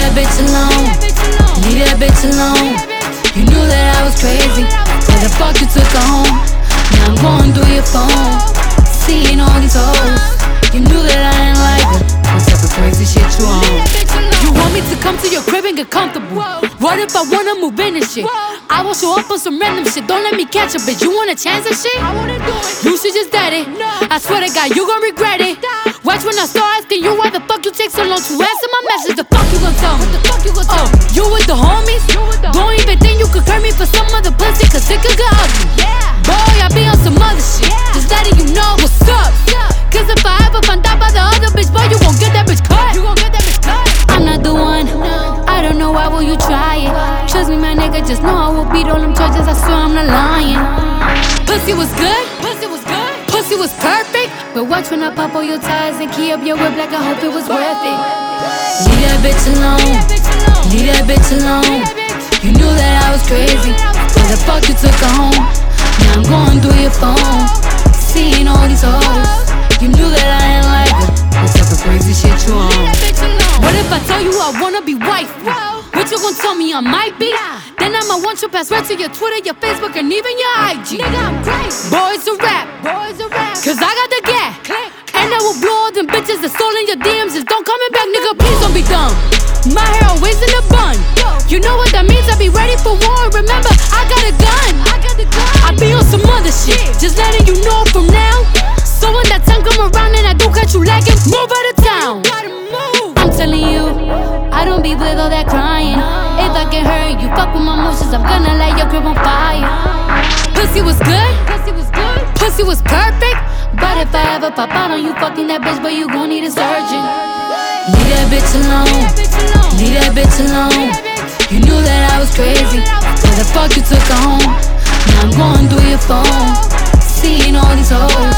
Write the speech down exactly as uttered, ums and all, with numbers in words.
that bitch alone. Leave that bitch alone. You knew that I was crazy. Why the fuck you took her home? Now I'm going through your phone, seeing all these hoes. You knew that I didn't like her. What type of crazy shit you on? You want me to come to your crib and get comfortable? What if I wanna move in and shit? I will show up on some random shit. Don't let me catch a bitch. You wanna chance that shit? You should just dead it. I swear to God, you gon' regret it. Watch when I start asking you why the fuck you take so long to answer my message. The fuck you gon' tell me? What the fuck you gon' tell me? Oh, you with the homies? Don't even think you could curb me for some other pussy, cause it could get ugly. Boy, I be on some other shit. Just letting you know what's up. Cause if I ever find out by the other bitch, boy, you gon' get that bitch cut. You gon' get that bitch cut. I'm not the one. I don't know why will you try it. Trust me, my nigga, just know I will beat all them charges. I swear I'm not lying. Pussy was good. Pussy was good. Pussy was perfect. But watch when I pop all your ties and key up your whip like I hope it was worth it. Leave that bitch alone. Leave that bitch alone. You knew that I was crazy. Why the fuck you took her home? Now I'm going through your phone, seeing all these hoes. You knew that I didn't like her. What type of crazy shit you on? What if I tell you I wanna be wife? What you gon' tell me I might be? Then I'ma want your password to your Twitter, your Facebook, and even your I G. Nigga, I'm crazy. Boys a rap, boys a rap. Cause I got the gas. And I will blow all them bitches that's all in your D Ms. Just don't coming back, nigga, please don't be dumb. My hair always in a bun. You know what that means, I be ready for war. Remember, I got a gun. I got the gun. I be on some other shit. Just letting you know from now. So when that time come around and I do catch you lagging, move out of town. I'm telling you, I don't be with all that crying. If I get hurt, you fuck with my emotions, I'm gonna light your crib on fire. Pussy was good. Pussy was good. Pussy was perfect. But if I ever pop out on you fucking that bitch, but you gon' need a surgeon. Leave that bitch alone. Leave that bitch alone. You knew that I was crazy. Why the fuck you took her home? Now I'm going through your phone, seeing all these hoes.